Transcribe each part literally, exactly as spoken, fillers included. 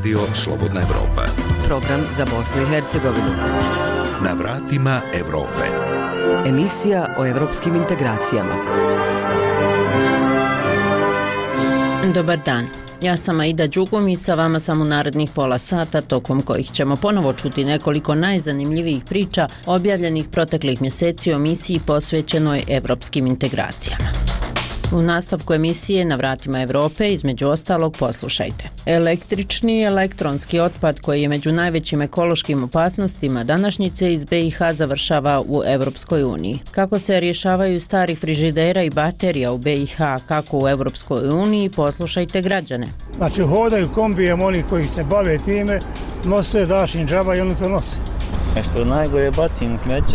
Radio Slobodna Evropa. Program za Bosnu i Hercegovinu. Na vratima Evrope. Emisija o evropskim integracijama. Dobar dan. Ja sam Aida Đugum i sa vama sam u narednih pola sata, tokom kojih ćemo ponovo čuti nekoliko najzanimljivijih priča objavljenih proteklih mjeseci o misiji posvećenoj evropskim integracijama. U nastavku emisije Na vratima Evrope, između ostalog, poslušajte. Električni i elektronski otpad koji je među najvećim ekološkim opasnostima današnjice iz be i ha završava u Evropskoj uniji. Kako se rješavaju starih frižidera i baterija u be i ha, kako u Evropskoj uniji, poslušajte građane. Znači hodaju kombijem oni koji se bave time, nose dašin džaba i oni to nose. Nešto najgore bacim u smeće.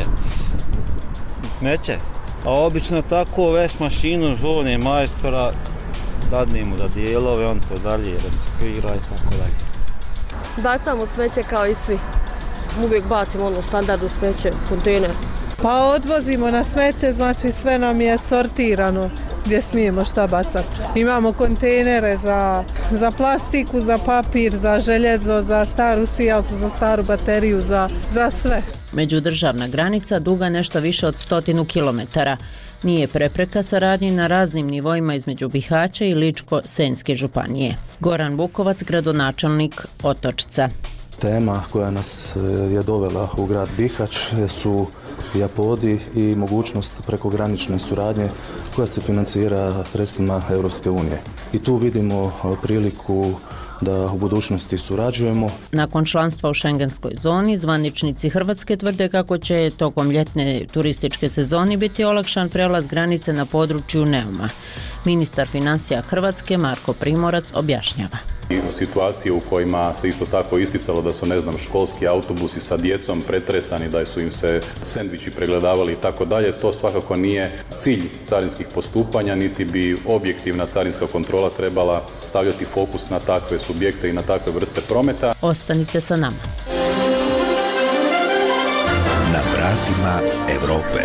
Smeće. A obično tako veš mašinu zovne majstora, dadnemo za dijelove, on to dalje reciklira i tako dalje. Bacam u smeće kao i svi. Uvijek bacim ono standardno smeće, kontejner. Pa odvozimo na smeće, znači sve nam je sortirano gdje smijemo šta bacati. Imamo kontejnere za, za plastiku, za papir, za željezo, za staru sijalcu, za staru bateriju, za, za sve. Međudržavna granica duga nešto više od stotinu kilometara. Nije prepreka saradnji na raznim nivoima između Bihaća i Ličko-Senjske županije. Goran Vukovac, gradonačelnik Otočca. Tema koja nas je dovela u grad Bihać su japodi i mogućnost prekogranične suradnje koja se financira sredstvima Europske unije. I tu vidimo priliku da u budućnosti surađujemo. Nakon članstva u šengenskoj zoni, zvaničnici Hrvatske tvrde kako će tokom ljetne turističke sezoni biti olakšan prelaz granice na području Neuma. Ministar financija Hrvatske Marko Primorac objašnjava. I u situacije u kojima se isto tako isticalo da su, ne znam, školski autobusi sa djecom pretresani, da su im se sendviči pregledavali i tako dalje, to svakako nije cilj carinskih postupanja, niti bi objektivna carinska kontrola trebala stavljati fokus na takve subjekte i na takve vrste prometa. Ostanite sa nama. Na vratima Evrope.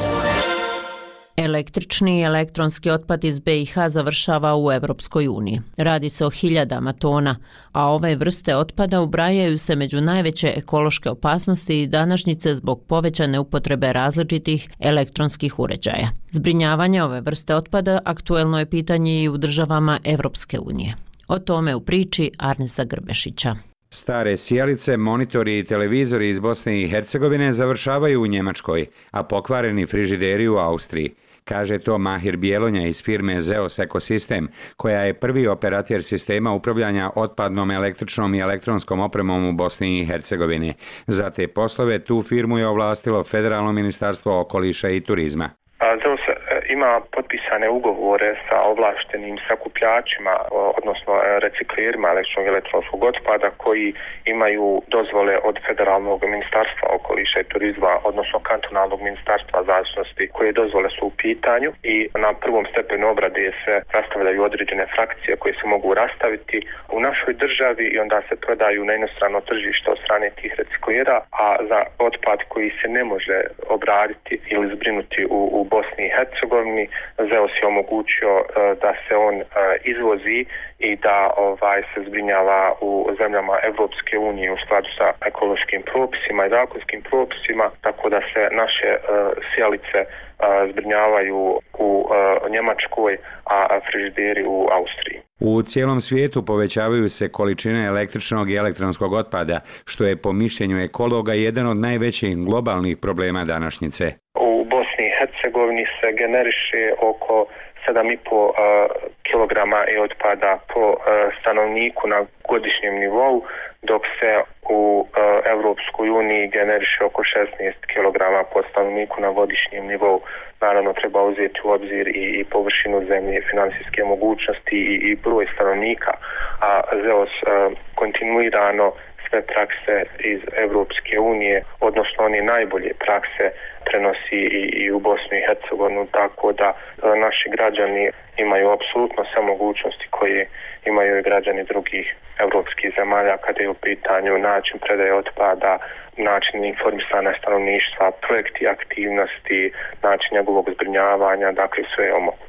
Električni i elektronski otpad iz be i ha završava u Evropskoj uniji. Radi se o hiljadama tona, a ove vrste otpada ubrajaju se među najveće ekološke opasnosti i današnjice zbog povećane upotrebe različitih elektronskih uređaja. Zbrinjavanje ove vrste otpada aktuelno je pitanje i u državama Evropske unije. O tome u priči Arnesa Grbešića. Stare sjelice, monitori i televizori iz Bosne i Hercegovine završavaju u Njemačkoj, a pokvareni frižideri u Austriji. Kaže to Mahir Bjelonja iz firme Zeos Ekosistem, koja je prvi operater sistema upravljanja otpadnom električnom i elektronskom opremom u Bosni i Hercegovini. Za te poslove tu firmu je ovlastilo Federalno ministarstvo okoliša i turizma. Zeos ima potpisane ugovore sa ovlaštenim sakupljačima, odnosno reciklerima električnog i elektronskog otpada koji imaju dozvole od Federalnog ministarstva okoliša i turizma, odnosno kantonalnog ministarstva zavisnosti, koje dozvole su u pitanju i na prvom stepenu obrade se rastavljaju određene frakcije koje se mogu rastaviti u našoj državi i onda se prodaju na inostrano tržište od strane tih reciklera, a za otpad koji se ne može obraditi ili zbrinuti u, u Bosni i Hercegovini, Zeos je omogućio uh, da se on uh, izvozi i da ovaj se zbrinjava u zemljama Evropske unije u skladu sa ekološkim propisima i zakonskim propisima, tako da se naše uh, sjelice uh, zbrinjavaju u uh, Njemačkoj, a frižideri u Austriji. U cijelom svijetu povećavaju se količine električnog i elektronskog otpada, što je po mišljenju ekologa jedan od najvećih globalnih problema današnjice. U Bosni i Hercegovini se generiše oko sedam i pol kilograma e-otpada po uh, stanovniku na godišnjem nivou, dok se u uh, Evropskoj uniji generiše oko šesnaest kilograma po stanovniku na godišnjem nivou. Naravno treba uzeti u obzir i, i površinu zemlje, financijske mogućnosti i, i broj stanovnika, a Zeos uh, kontinuirano sve prakse iz Evropske unije, odnosno one najbolje prakse, prenosi i, i u Bosnu i Hercegovinu, tako da a, naši građani imaju apsolutno sve mogućnosti koje imaju i građani drugih evropskih zemalja kada je u pitanju način predaje otpada, način informisanja stanovništva, projekti aktivnosti, način njegovog zbrinjavanja, dakle sve je omogućeno.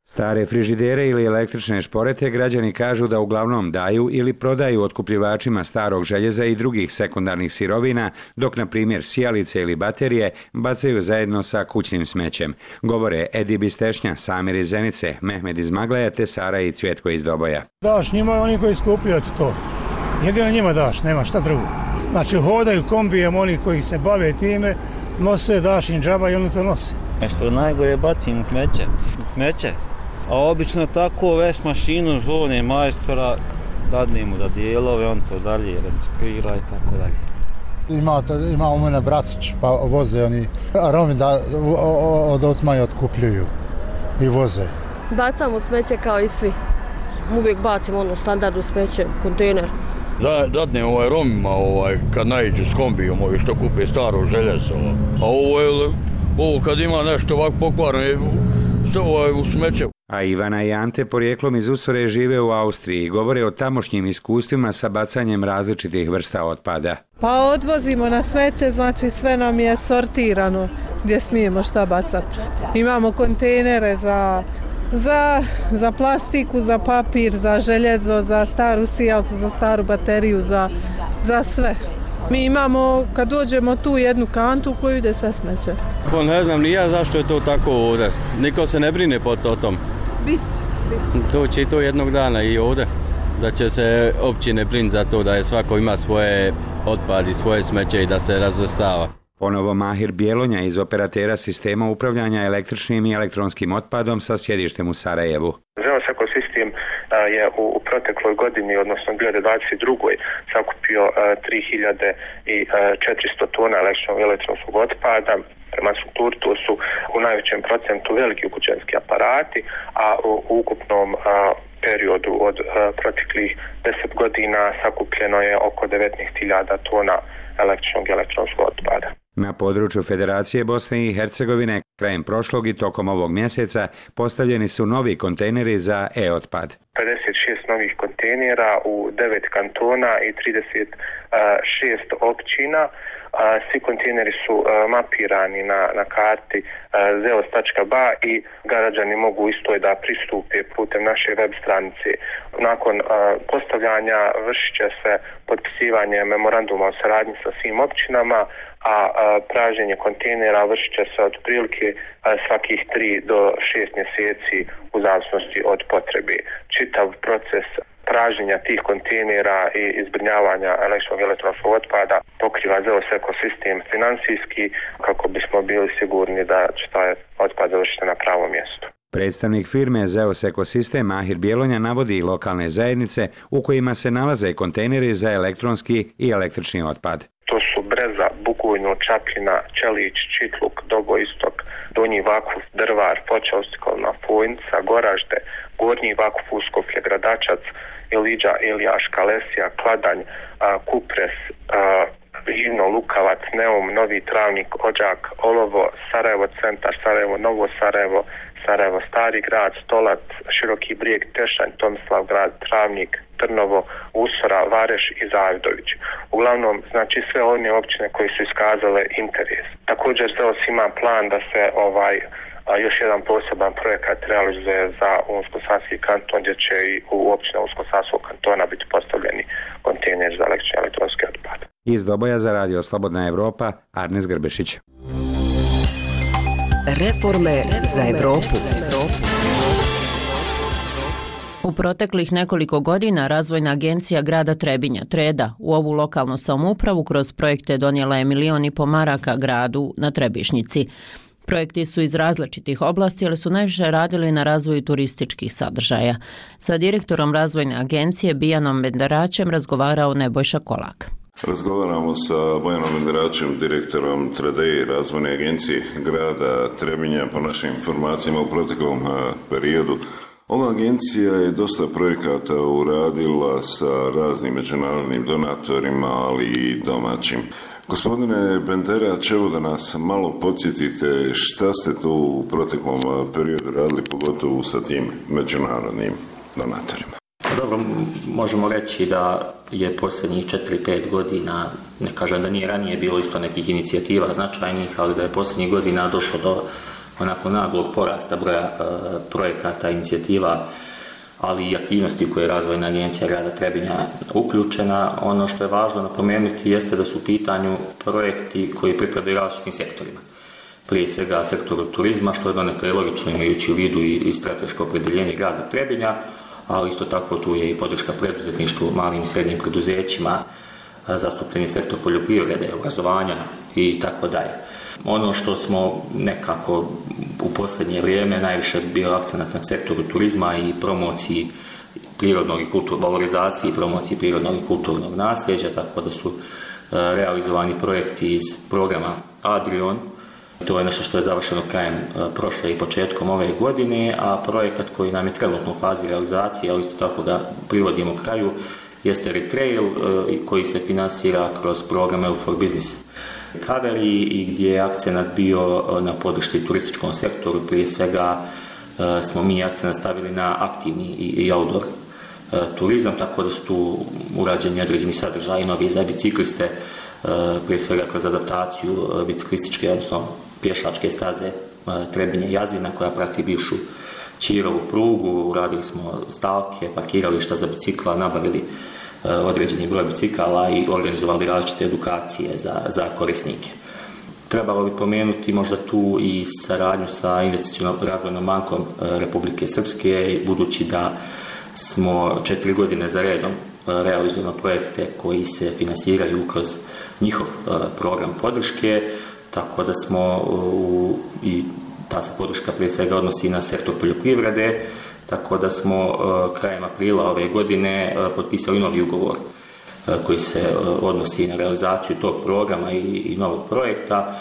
Stare frižidere ili električne šporete građani kažu da uglavnom daju ili prodaju otkupljivačima starog željeza i drugih sekundarnih sirovina, dok na primjer sijalice ili baterije bacaju zajedno sa kućnim smećem. Govore Edi Bistešnja, Samir iz Zenice, Mehmed iz Magleja te Sara i Cvjetko iz Doboja. Daš njima oni koji skupljaju to. Jedino njima daš, nema šta drugo. Znači hodaju kombijem oni koji se bave time, nose, daš im džaba i oni to nose. Nešto najgore bacim u smeće. Smeće. A obično tako već mašinu zovne majstora, dadnemo za dijelove, on to dalje reciklira i tako dalje. Ima, ima u mene brasić, pa voze oni, a Romi da od otmaja otkupljuju i voze. Bacam u smeće kao i svi. Uvijek bacim ono standard u smeće, kontejner. Da, dadne ovaj Romima ovaj, kad naiđu s kombijom, ovi što kupe staro željezo. A ovo je, ovo kad ima nešto ovako pokvarno, ovo je u smeće. A Ivana i Ante porijeklom iz Usore žive u Austriji i govore o tamošnjim iskustvima sa bacanjem različitih vrsta otpada. Pa odvozimo na smeće, znači sve nam je sortirano gdje smijemo šta bacati. Imamo kontejnere za, za, za plastiku, za papir, za željezo, za staru sijalcu, za staru bateriju, za, za sve. Mi imamo, kad dođemo tu, jednu kantu u koju ide sve smeće. Pa ne znam ni ja zašto je to tako ovdje. Niko se ne brine po tom. Bic, bic. To će i to jednog dana i ovdje. Da će se općine briniti za to da je svako ima svoje otpad i svoje smeće i da se razvrstava. Ponovo Mahir Bjelonja iz operatera sistema upravljanja električnim i elektronskim otpadom sa sjedištem u Sarajevu. ZEOS ekosistem je u protekloj godini, odnosno dvije hiljade dvadeset druge. sakupio tri hiljade četiristo tona električnog i elektronskog otpada. Prema strukturi to su u najvećem procentu veliki kućanski aparati, a u ukupnom periodu od proteklih deset godina sakupljeno je oko devetnaest hiljada tona električnog i elektronskog otpada. Na području Federacije Bosne i Hercegovine krajem prošlog i tokom ovog mjeseca postavljeni su novi kontejneri za e-otpad. pedeset šest novih kontejnera u devet kantona i trideset šest općina. Svi kontejneri su mapirani na, na karti zeos tačka ba i građani mogu isto da pristupe putem naše web stranice. Nakon postavljanja vršit će se potpisivanje memoranduma o saradnji sa svim općinama, a pražnjenje kontejnera vršit će se otprilike svakih tri do šest mjeseci u zavisnosti od potrebe. Čitav proces pražnjenja tih kontejnera i zbrinjavanja električnog i elektronskog otpada pokriva ZEOS ekosistem finansijski kako bismo bili sigurni da će taj otpad završiti na pravom mjestu. Predstavnik firme ZEOS ekosistem Mahir Bjelonja navodi i lokalne zajednice u kojima se nalaze kontejneri za elektronski i električni otpad. To su Breza, Bugojno, Čapljina, Čelić, Čitluk, Dogoistok, Donji Vakuf, Drvar, Foča, Ostikolna, Fojnica, Goražde, Gornji Vakuf, Uskoplje, Gradačac, Iliđa, Iljaš, Kalesija, Kladanj, Kupres, Živno, Lukavac, Neum, Novi Travnik, Ođak, Olovo, Sarajevo centar, Sarajevo, Novo Sarajevo, Sarajevo Stari grad, Stolac, Široki brijeg, Tešanj, Tomislav grad, Travnik, Trnovo, Usora, Vareš i Zavidović. Uglavnom, znači sve one općine koje su iskazale interes. Također ZEOS ima plan da se ovaj a još jedan poseban projekat realizuje za Unsko-Sanski kanton gdje će i u općine Unsko-Sanskog kantona biti postavljeni kontejner za električni i elektronski otpad. Iz Doboja za Radio Slobodna Evropa, Arnes Grbešić. Reforme za Evropu. U proteklih nekoliko godina Razvojna agencija grada Trebinja, Treda, u ovu lokalnu samoupravu kroz projekte donijela je milion i po maraka gradu na Trebišnjici. Projekti su iz različitih oblasti, ali su najviše radili na razvoju turističkih sadržaja. Sa direktorom Razvojne agencije Bijanom Benderačem razgovarao Nebojša Kolak. Razgovaramo sa Bojanom Benderačem, direktorom Trede i Razvojne agencije grada Trebinja. Po našim informacijama u proteklom periodu ova agencija je dosta projekata uradila sa raznim međunarodnim donatorima, ali i domaćim. Gospodine Benderač, evo da nas malo podsjetite šta ste tu u proteklom periodu radili, pogotovo sa tim međunarodnim donatorima. Dobro, možemo reći da je posljednjih četiri pet godina, ne kažem da nije ranije bilo isto nekih inicijativa značajnih, ali da je posljednjih godina došlo do onako naglog porasta broja e, projekata, inicijativa, ali i aktivnosti u koje je Razvojna agencija grada Trebinja uključena. Ono što je važno napomenuti jeste da su u pitanju projekti koji pripadaju različitim sektorima. Prije svega sektoru turizma, što je donekle logično imajući u vidu i, i strateško opredjeljenje grada Trebinja, ali isto tako tu je i podrška preduzetništvu, malim i srednjim preduzećima, zastupljeni sektor poljoprivrede, obrazovanja i tako dalje. Ono što smo nekako u posljednje vrijeme najviše bio akcenat na sektoru turizma i promociji prirodnog i kultur, valorizaciji i promociji prirodnog i kulturnog nasljeđa, tako da su realizovani projekti iz programa Adrion. To je nešto što je završeno krajem prošle i početkom ove godine, a projekat koji nam je trenutno u fazi realizacije, ali isto tako da privodimo kraju, jeste Retrail koji se finansira kroz program EU for Business Recovery i gdje je akcenat bio na podršci turističkom sektoru. Prije svega smo mi akcenat stavili na aktivni i outdoor turizam, tako da su tu urađeni određeni sadržaji novi za bicikliste, prije svega kroz adaptaciju biciklističke, odnosno pješačke staze Trebinje-Jazina koja prati bivšu Čirovu prugu. Uradili smo stalke, parkirališta za bicikla, nabavili određeni broj bicikala i organizovali različite edukacije za, za korisnike. Trebalo bi pomenuti možda tu i saradnju sa Investicionom razvojnom bankom Republike Srpske, budući da smo četiri godine za redom realizujemo projekte koji se finansiraju kroz njihov program podrške, tako da smo u, i ta se podrška prije svega odnosi na sektor poljoprivrede, tako da smo krajem aprila ove godine potpisali novi ugovor koji se odnosi na realizaciju tog programa i, i novog projekta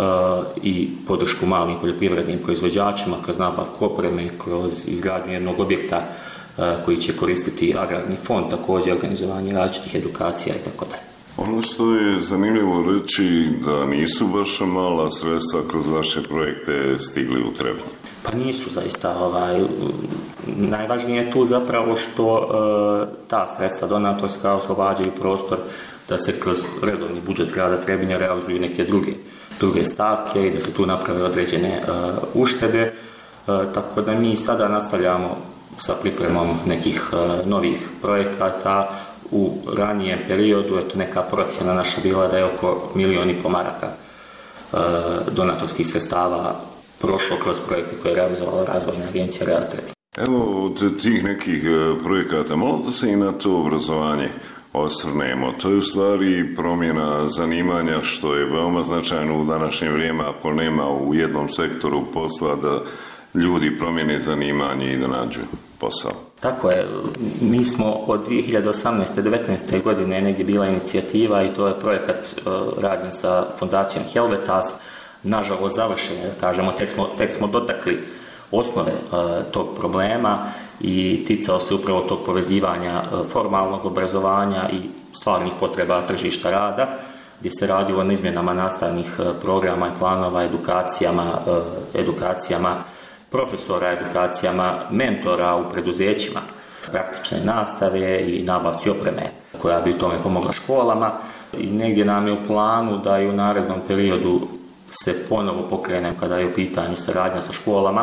i podršku malim poljoprivrednim proizvođačima kroz nabavku opreme, kroz izgradnju jednog objekta koji će koristiti agrarni fond, također organizovanje različitih edukacija i tako dalje. Ono što je zanimljivo reći da nisu baš mala sredstva kroz vaše projekte stigli u Trebinje. Pa nisu zaista. Ovaj, najvažnije je tu zapravo što e, ta sredstva donatorska oslobađaju prostor da se kroz redovni budžet grada Trebinja realizuju neke druge, druge stavke i da se tu naprave određene e, uštede. E, tako da mi sada nastavljamo sa pripremom nekih e, novih projekata. U ranijem periodu, eto, neka procjena naša bila da je oko milijon i po maraka e, donatorskih sredstava prošlo kroz projekte koje je realizovala Razvojna agencija grada Trebinja. Evo, od tih nekih projekata, malo da se i na to obrazovanje osvrnemo. To je u stvari promjena zanimanja, što je veoma značajno u današnje vrijeme, ako nema u jednom sektoru posla da ljudi promijene zanimanje i da nađu posao. Tako je. Mi smo od dvije hiljade osamnaeste do devetnaeste godine negdje bila inicijativa i to je projekat uh, rađen sa fondacijom Helvetas. Nažalost završen, kažemo, tek smo, tek smo dotakli osnove uh, tog problema i ticao se upravo tog povezivanja uh, formalnog obrazovanja i stvarnih potreba tržišta rada, gdje se radilo na izmjenama nastavnih uh, programa i planova, edukacijama, uh, edukacijama profesora, edukacijama mentora u preduzećima, praktične nastave i nabavci opreme koja bi u tome pomogla školama. I negdje nam je u planu da i u narednom periodu se ponovo pokrenem kada je u pitanju saradnja sa školama,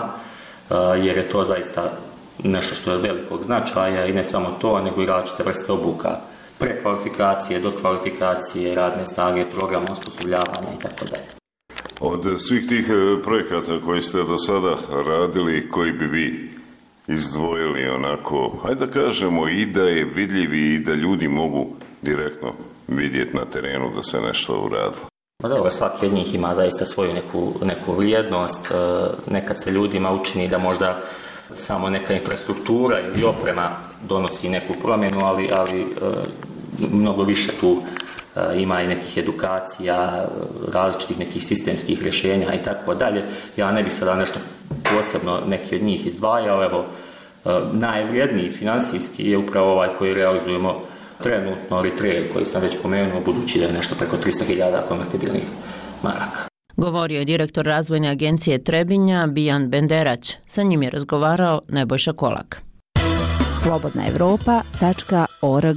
jer je to zaista nešto što je velikog značaja i ne samo to, nego i različite vrste obuka, prekvalifikacije, dokvalifikacije, radne snage, programa osposobljavanja i tako dalje. Od svih tih projekata koji ste do sada radili, koji bi vi izdvojili onako, hajde da kažemo, i da je vidljivi i da ljudi mogu direktno vidjeti na terenu da se nešto uradilo? Pa dobro, svaki od njih ima zaista svoju neku, neku vrijednost. Nekad se ljudima učini da možda samo neka infrastruktura ili oprema donosi neku promjenu, ali, ali mnogo više tu ima i nekih edukacija, različitih nekih sistemskih rješenja i tako dalje. Ja ne bih sada nešto posebno neki od njih izdvajao. Evo, najvrijedniji financijski je upravo ovaj koji realizujemo trenutno, Retrail, koji sam već pomenuo, budući da je nešto preko tristo hiljada konvertibilnih maraka. Govorio je direktor Razvojne agencije Trebinja Bijan Benderać. Sa njim je razgovarao Nebojša Kolak. slobodna evropa tačka org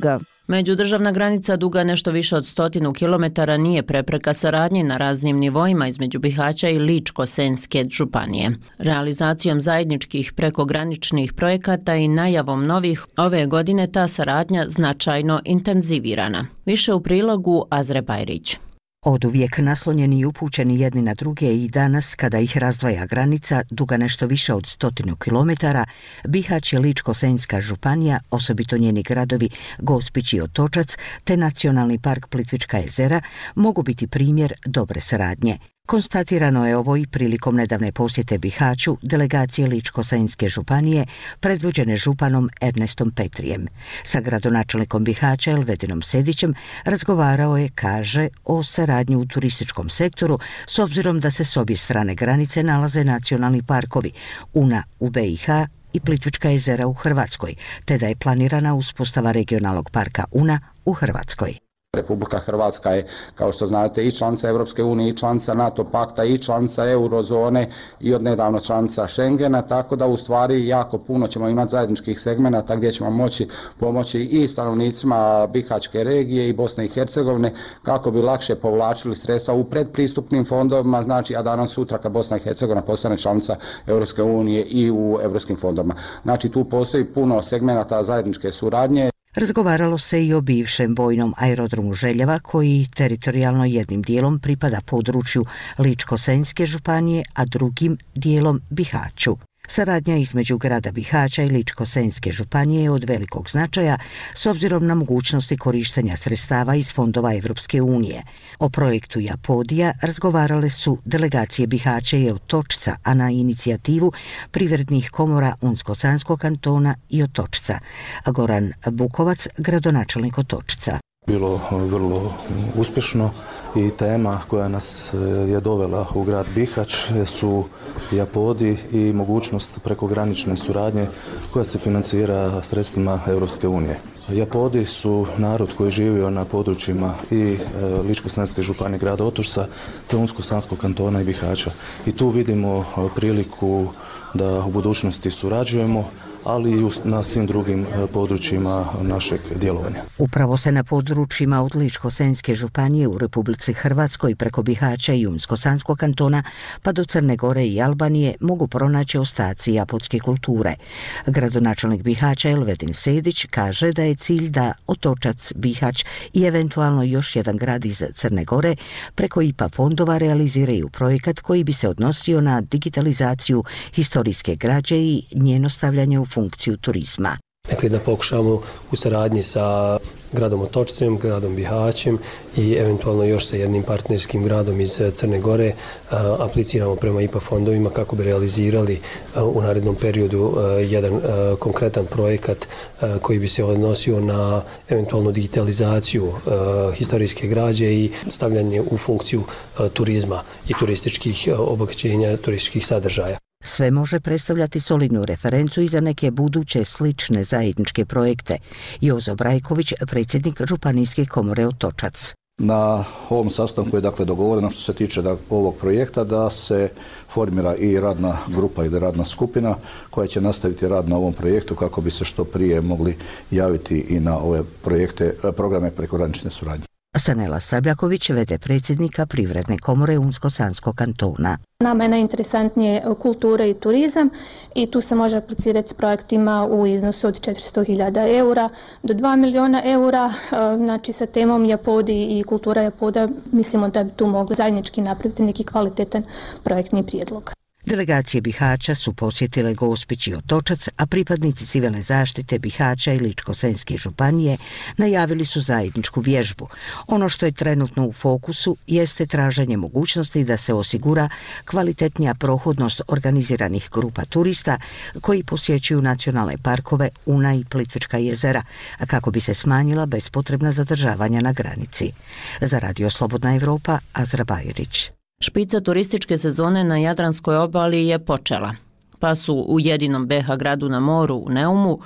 Međudržavna granica duga nešto više od stotinu kilometara nije prepreka saradnje na raznim nivoima između Bihaća i Ličko-senjske županije. Realizacijom zajedničkih prekograničnih projekata i najavom novih ove godine ta saradnja značajno intenzivirana. Više u prilogu Azre Bajrić. Oduvijek naslonjeni i upućeni jedni na druge i danas, kada ih razdvaja granica, duga nešto više od stotinu kilometara, Bihać i Ličko-senjska županija, osobito njeni gradovi Gospić i Otočac, te Nacionalni park Plitvička jezera, mogu biti primjer dobre saradnje. Konstatirano je ovo i prilikom nedavne posjete Bihaću delegacije Ličko-senjske županije predvođene županom Ernestom Petrijem. Sa gradonačelnikom Bihaća Elvedinom Sedićem razgovarao je, kaže, o saradnji u turističkom sektoru s obzirom da se s obje strane granice nalaze nacionalni parkovi Una u B i H i Plitvička jezera u Hrvatskoj, te da je planirana uspostava regionalnog parka Una u Hrvatskoj. Republika Hrvatska je, kao što znate, i članica Europske unije, i članica NATO pakta, i članica eurozone i odnedavno članica Schengena, tako da u stvari jako puno ćemo imati zajedničkih segmenata gdje ćemo moći pomoći i stanovnicima Bihaćke regije i Bosne i Hercegovine kako bi lakše povlačili sredstva u predpristupnim fondovima, znači a danas sutra kad Bosna i Hercegovina postane članica Europske unije i u europskim fondovima. Znači tu postoji puno segmenata zajedničke suradnje. Razgovaralo se i o bivšem vojnom aerodromu Željeva koji teritorijalno jednim dijelom pripada području Ličko-senjske županije, a drugim dijelom Bihaću. Saradnja između grada Bihaća i Ličko-senjske županije je od velikog značaja s obzirom na mogućnosti korištenja sredstava iz fondova Evropske unije. O projektu Japodija razgovarale su delegacije Bihaća i Otočca, a na inicijativu privrednih komora Unsko-sanskog kantona i Otočca. Goran Bukovac, gradonačelnik Otočca. Bilo vrlo uspješno i tema koja nas je dovela u grad Bihać su Japodi i mogućnost prekogranične suradnje koja se financira sredstvima Europske unije. Japodi su narod koji je živio na područjima i Ličko-senjske županije grada Otočca te Unsko-sanskog kantona i Bihaća. I tu vidimo priliku da u budućnosti surađujemo, ali i na svim drugim područjima našeg djelovanja. Upravo se na područjima od Ličko-senjske županije u Republici Hrvatskoj preko Bihaća i Unsko-sanskog kantona pa do Crne Gore i Albanije mogu pronaći ostaci japodske kulture. Gradonačelnik Bihaća Elvedin Sedić kaže da je cilj da Otočac, Bihać i eventualno još jedan grad iz Crne Gore preko I P A fondova realiziraju projekat koji bi se odnosio na digitalizaciju historijske građe i njeno stavljanje u funkciju turizma. Dakle, da pokušamo u saradnji sa gradom Otočcem, gradom Bihaćem i eventualno još sa jednim partnerskim gradom iz Crne Gore apliciramo prema I P A fondovima kako bi realizirali u narednom periodu jedan konkretan projekat koji bi se odnosio na eventualnu digitalizaciju historijske građe i stavljanje u funkciju turizma i turističkih obogaćenja, turističkih sadržaja. Sve može predstavljati solidnu referencu i za neke buduće slične zajedničke projekte. Jozo Brajković, predsjednik Županijske komore Otočac. Na ovom sastanku je dakle dogovoreno što se tiče da, ovog projekta da se formira i radna grupa ili radna skupina koja će nastaviti rad na ovom projektu kako bi se što prije mogli javiti i na ove projekte, programe prekogranične suradnje. Sanela Sabljaković, v d predsjednika Privredne komore Unsko-sanskog kantona. Nama je najinteresantnije kultura i turizam i tu se može aplicirati s projektima u iznosu od četiristo hiljada eura do dva milijuna eura. Znači sa temom Japodi i kultura Japoda mislimo da bi tu mogli zajednički napraviti neki kvalitetan projektni prijedlog. Delegacije Bihaća su posjetile Gospić i Otočac, a pripadnici civilne zaštite Bihaća i Ličko-senjske županije najavili su zajedničku vježbu. Ono što je trenutno u fokusu jeste traženje mogućnosti da se osigura kvalitetnija prohodnost organiziranih grupa turista koji posjećuju nacionalne parkove Una i Plitvička jezera, a kako bi se smanjila bespotrebna zadržavanja na granici. Za Radio Slobodna Evropa, Azra Bajrić. Špica turističke sezone na Jadranskoj obali je počela, pa su u jedinom B H gradu na moru u Neumu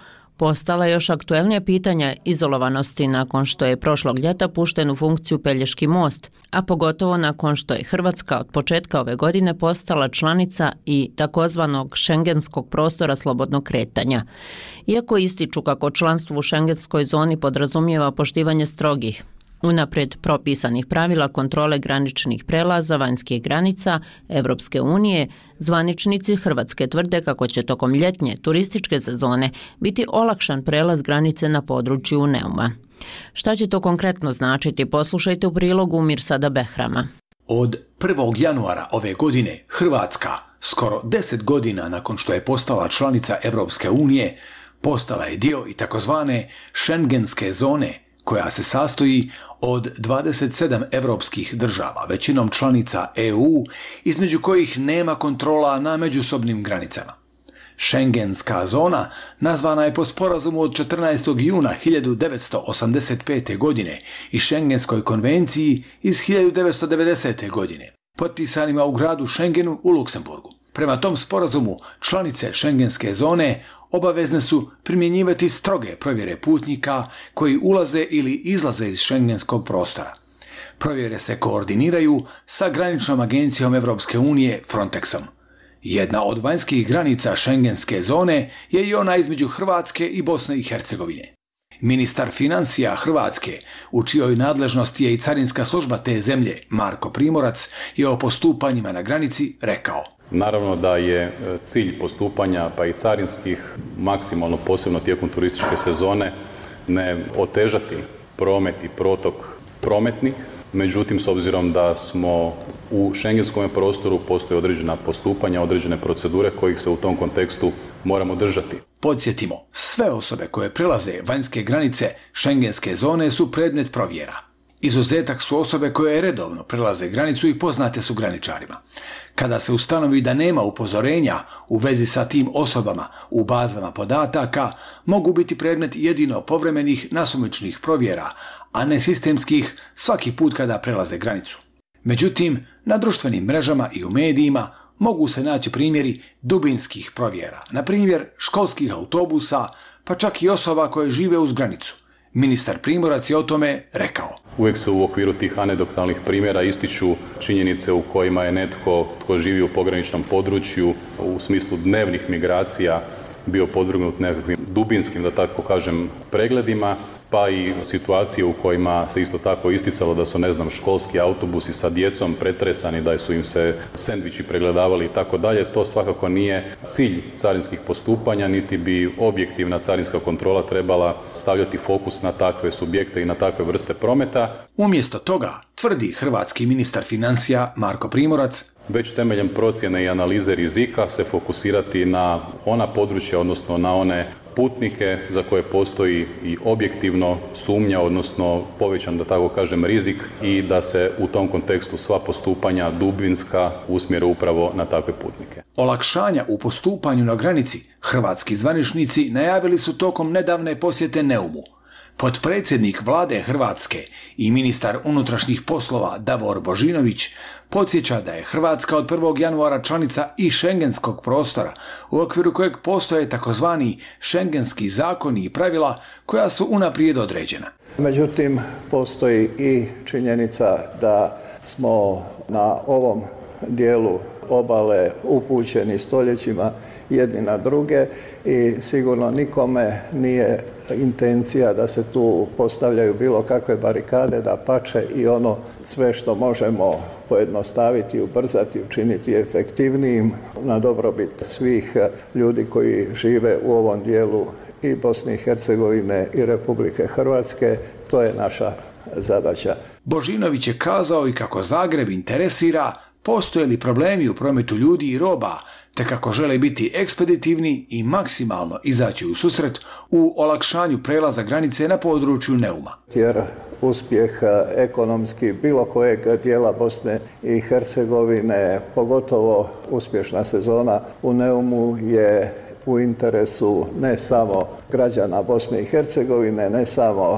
postala još aktuelnije pitanja izolovanosti nakon što je prošlog ljeta pušten u funkciju Pelješki most, a pogotovo nakon što je Hrvatska od početka ove godine postala članica i takozvanog šengenskog prostora slobodnog kretanja. Iako ističu kako članstvo u šengenskoj zoni podrazumijeva poštivanje strogih, unaprijed propisanih pravila kontrole graničnih prelaza vanjskih granica Europske unije, zvaničnici Hrvatske tvrde kako će tokom ljetnje turističke sezone biti olakšan prelaz granice na području Neuma. Šta će to konkretno značiti? Poslušajte u prilogu Mirsada Behrama. Od prvog januara ove godine Hrvatska, skoro deset godina nakon što je postala članica Europske unije, postala je dio i takozvane šengenske zone, koja se sastoji od dvadeset sedam europskih država, većinom članica E U, između kojih nema kontrola na međusobnim granicama. Šengenska zona nazvana je po sporazumu od četrnaestog juna hiljadu devetsto osamdeset pete. godine i Šengenskoj konvenciji iz hiljadu devetsto devedesete. godine, potpisanima u gradu Šengenu u Luksemburgu. Prema tom sporazumu članice šengenske zone obavezne su primjenjivati stroge provjere putnika koji ulaze ili izlaze iz šengenskog prostora. Provjere se koordiniraju sa graničnom agencijom Europske unije Frontexom. Jedna od vanjskih granica šengenske zone je i ona između Hrvatske i Bosne i Hercegovine. Ministar financija Hrvatske, u čijoj nadležnosti je i carinska služba te zemlje, Marko Primorac, je o postupanjima na granici rekao: Naravno da je cilj postupanja, pa i carinskih, maksimalno posebno tijekom turističke sezone, ne otežati promet i protok prometni. Međutim, s obzirom da smo u šengenskom prostoru, postoje određena postupanja, određene procedure kojih se u tom kontekstu moramo držati. Podsjetimo, sve osobe koje prelaze vanjske granice šengenske zone su predmet provjera. Izuzetak su osobe koje redovno prelaze granicu i poznate su graničarima. Kada se ustanovi da nema upozorenja u vezi sa tim osobama u bazama podataka, mogu biti predmet jedino povremenih nasumičnih provjera, a ne sistemskih svaki put kada prelaze granicu. Međutim, na društvenim mrežama i u medijima mogu se naći primjeri dubinskih provjera, na primjer školskih autobusa, pa čak i osoba koje žive uz granicu. Ministar Primorac je o tome rekao: Uvijek se u okviru tih anegdotalnih primjera ističu činjenice u kojima je netko tko živi u pograničnom području u smislu dnevnih migracija bio podvrgnut nekakvim dubinskim, da tako kažem, pregledima, pa i situacije u kojima se isto tako isticalo da su, ne znam, školski autobusi sa djecom pretresani, da su im se sendviči pregledavali i tako dalje. To svakako nije cilj carinskih postupanja, niti bi objektivna carinska kontrola trebala stavljati fokus na takve subjekte i na takve vrste prometa. Umjesto toga, tvrdi hrvatski ministar financija Marko Primorac, već temeljem procjene i analize rizika se fokusirati na ona područja, odnosno na one putnike za koje postoji i objektivno sumnja, odnosno povećan, da tako kažem, rizik, i da se u tom kontekstu sva postupanja dubinska usmjere upravo na takve putnike. Olakšanja u postupanju na granici hrvatski zvaničnici najavili su tokom nedavne posjete Neumu. Potpredsjednik vlade Hrvatske i ministar unutrašnjih poslova Davor Božinović podsjeća da je Hrvatska od prvog januara članica i šengenskog prostora, u okviru kojeg postoje takozvani šengenski zakoni i pravila koja su unaprijed određena. Međutim, postoji i činjenica da smo na ovom dijelu obale upućeni stoljećima jedni na druge i sigurno nikome nije intencija da se tu postavljaju bilo kakve barikade, da pače i ono sve što možemo pojednostaviti, ubrzati, učiniti efektivnijim na dobrobit svih ljudi koji žive u ovom dijelu i Bosne i Hercegovine i Republike Hrvatske. To je naša zadaća. Božinović je kazao i kako Zagreb interesira postoje li problemi u prometu ljudi i roba, te kako žele biti ekspeditivni i maksimalno izaći u susret u olakšanju prelaza granice na području Neuma. Jer uspjeh ekonomski bilo kojeg dijela Bosne i Hercegovine, pogotovo uspješna sezona u Neumu, je u interesu ne samo građana Bosne i Hercegovine, ne samo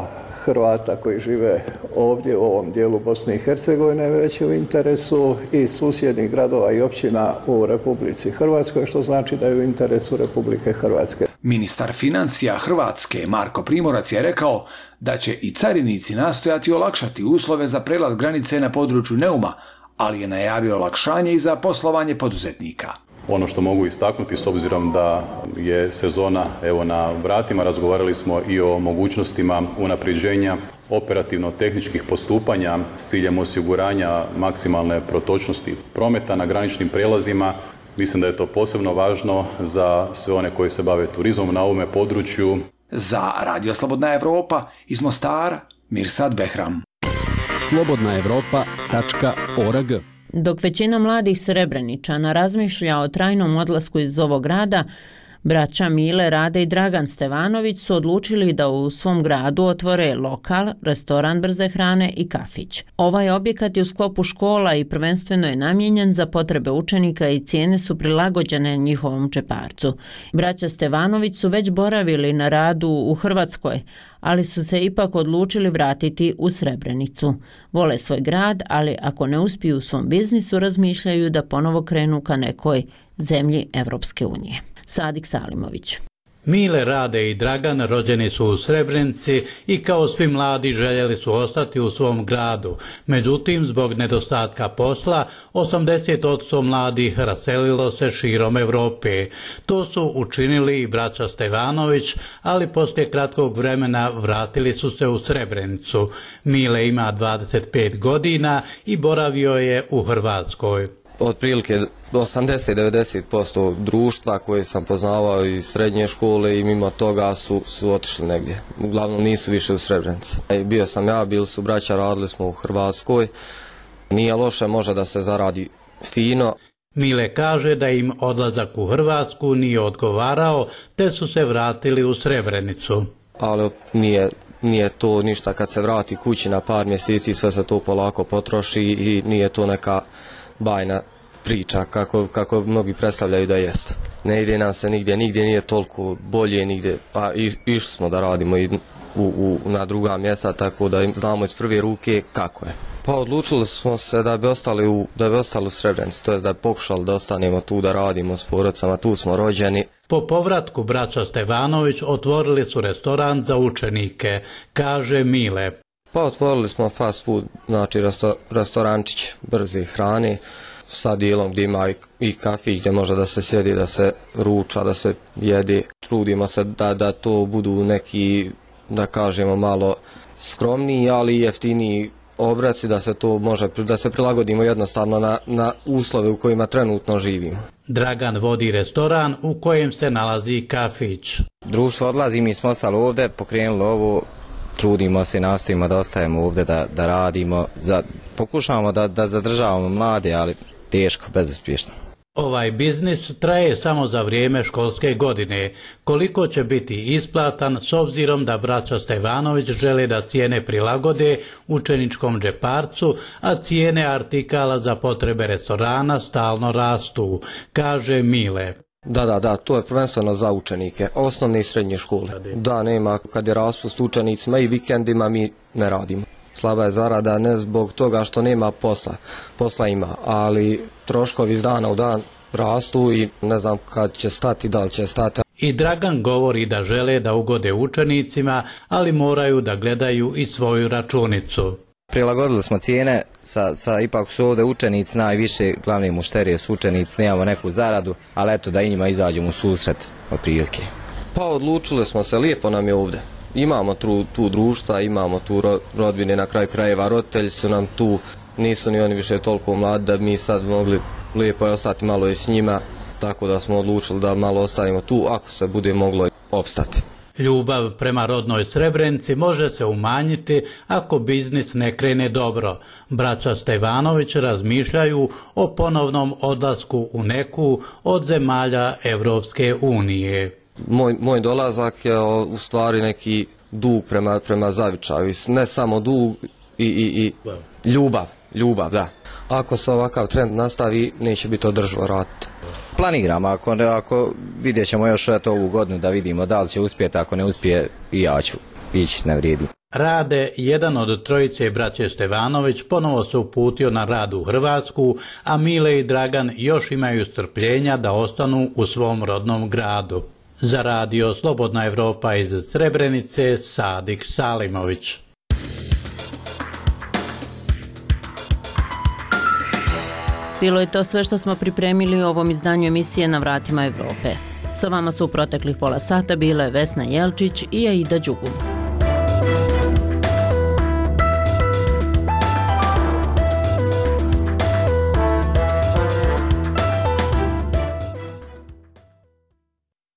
Hrvata koji žive ovdje u ovom dijelu Bosne i Hercegovine, već je u interesu i susjednih gradova i općina u Republici Hrvatskoj, što znači da je u interesu Republike Hrvatske. Ministar financija Hrvatske Marko Primorac je rekao da će i carinici nastojati olakšati uslove za prelaz granice na području Neuma, ali je najavio olakšanje i za poslovanje poduzetnika. Ono što mogu istaknuti, s obzirom da je sezona evo na vratima, razgovarali smo i o mogućnostima unapređenja operativno-tehničkih postupanja s ciljem osiguranja maksimalne protočnosti prometa na graničnim prijelazima. Mislim da je to posebno važno za sve one koji se bave turizmom na ovome području. Za Radio Slobodna Evropa iz Mostara, Mirsad Behram. slobodna evropa tačka org. Dok većina mladih Srebreničana razmišlja o trajnom odlasku iz ovog grada, braća Mile, Rade i Dragan Stevanović su odlučili da u svom gradu otvore lokal, restoran brze hrane i kafić. Ovaj objekat je u sklopu škola i prvenstveno je namijenjen za potrebe učenika i cijene su prilagođene njihovom džeparcu. Braća Stevanović su već boravili na radu u Hrvatskoj, ali su se ipak odlučili vratiti u Srebrenicu. Vole svoj grad, ali ako ne uspiju u svom biznisu, razmišljaju da ponovo krenu ka nekoj zemlji Evropske unije. Sadik Salimović. Mile, Rade i Dragan rođeni su u Srebrenici i kao svi mladi željeli su ostati u svom gradu. Međutim, zbog nedostatka posla, osamdeset posto mladih raselilo se širom Evrope. To su učinili i braća Stevanović, ali poslije kratkog vremena vratili su se u Srebrenicu. Mile ima dvadeset pet godina i boravio je u Hrvatskoj. Otprilike osamdeset do devedeset posto društva koje sam poznavao iz srednje škole i mimo toga su, su otišli negdje. Uglavnom nisu više u Srebrenici. Bio sam ja, bili su braća, radili smo u Hrvatskoj. Nije loše, može da se zaradi fino. Mile kaže da im odlazak u Hrvatsku nije odgovarao, te su se vratili u Srebrenicu. Ali nije, nije to ništa kad se vrati kući na par mjeseci, sve se to polako potroši i nije to neka bajna priča kako, kako mnogi predstavljaju da jest. Ne ide nam se nigdje, nigdje nije toliko bolje, nigdje, a išli smo da radimo i u, u, na druga mjesta, tako da znamo iz prve ruke kako je. Pa odlučili smo se da bi ostali u, da bi ostali u Srebrenici, to jest da bi pokušali da ostanemo tu, da radimo s porodicama, tu smo rođeni. Po povratku braća Stevanović otvorili su restoran za učenike, kaže Mile. Pa otvorili smo fast food, znači resto, restorančić brze hrane, sa dijelom gdje ima i, i kafić gdje može da se sjedi, da se ruča, da se jede. Trudimo se da, da to budu neki, da kažemo, malo skromniji, ali jeftiniji obroci, da se to može, da se prilagodimo jednostavno na, na uslove u kojima trenutno živimo. Dragan vodi restoran u kojem se nalazi kafić. Društvo odlazi, mi smo ostali ovdje, pokrenuli ovo, trudimo se, nastojimo da ostajemo ovdje, da, da radimo, za, pokušavamo da, da zadržavamo mlade, ali teško, bezuspješno. Ovaj biznis traje samo za vrijeme školske godine. Koliko će biti isplatan s obzirom da braća Stevanović žele da cijene prilagode učeničkom džeparcu, a cijene artikala za potrebe restorana stalno rastu, kaže Mile. Da, da, da, to je prvenstveno za učenike, osnovne i srednje škole. Da, nema, kad je raspust učenicima i vikendima mi ne radimo. Slaba je zarada ne zbog toga što nema posla, posla ima, ali troškovi iz dana u dan rastu i ne znam kad će stati, da li će stati. I Dragan govori da žele da ugode učenicima, ali moraju da gledaju i svoju računicu. Prilagodili smo cijene, sa, sa, ipak su ovdje učenici najviše, glavni mušterije su učenici, nemamo neku zaradu, ali eto da i njima izađemo u susret otprilike. Pa odlučili smo se, lijepo nam je ovdje. Imamo tu, tu društva, imamo tu ro, rodbine, na kraju krajeva roditelji su nam tu, nisu ni oni više toliko mladi da bi mi sad mogli lijepo ostati malo i s njima, tako da smo odlučili da malo ostanemo tu ako se bude moglo opstati. Ljubav prema rodnoj Srebrenici može se umanjiti ako biznis ne krene dobro. Braća Stevanović razmišljaju o ponovnom odlasku u neku od zemalja Evropske unije. Moj, moj dolazak je u stvari neki dug prema, prema zavičaju, ne samo dug i, i, i ljubav, ljubav, da. Ako se ovakav trend nastavi, neće biti održivo raditi. Planiramo, ako, ako vidjet ćemo još eto ovu godinu da vidimo da li će uspjeti, ako ne uspije i ja ću ići, ne vrijedi. Rade, jedan od trojice braće Stevanović, ponovo se uputio na rad u Hrvatsku, a Mile i Dragan još imaju strpljenja da ostanu u svom rodnom gradu. Za radio Slobodna Evropa iz Srebrenice, Sadik Salimović. Bilo je to sve što smo pripremili u ovom izdanju emisije Na vratima Evrope. Sa vama su u proteklih pola sata bile Vesna Jelčić i Aida Đugum.